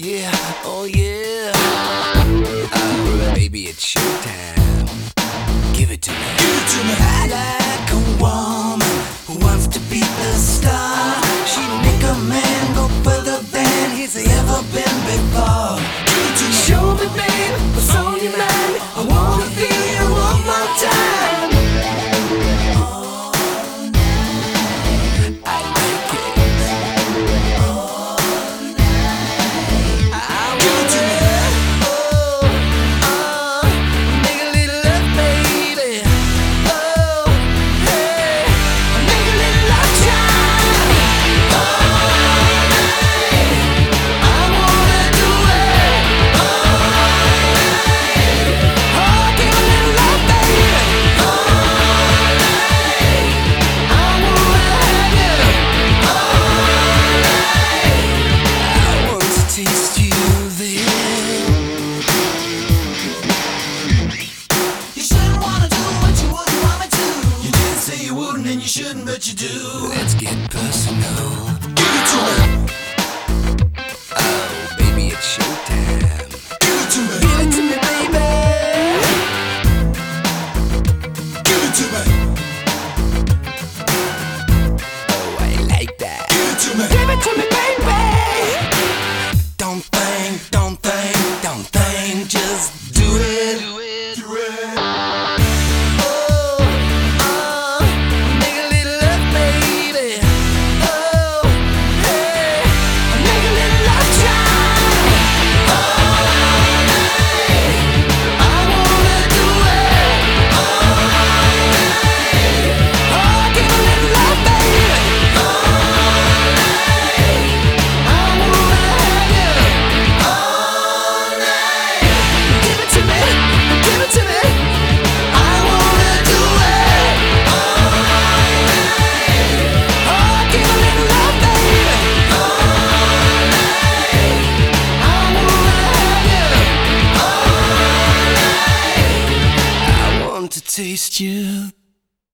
yeah, oh yeah. Oh, baby, it's showtime. Give it to me. Give it to me. I like a woman who wants to be the star. She'd make a man go further than he's ever been before. Give it to me. Show me, babe, what's on your mind. I wanna feel you one more time. I like it. And you shouldn't, but you do. Let's get personal. Give it to me. Oh, baby, it's showtime. Give it to me. Give it to me, baby. Give it to me. Oh, I like that. Give it to me. Give it to me, baby. Don't think, don't think, don't think, just do it. Do it. Do it. To taste you.